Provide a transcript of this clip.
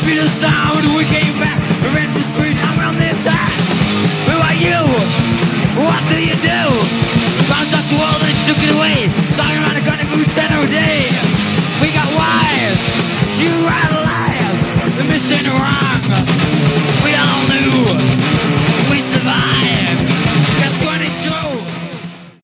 feel the sound. We came back, we ran to the street, I'm on this side. Who are you? What do you do? Bounced off the wall and took it away. Talking around the gun and boots every day. We got wires, you ride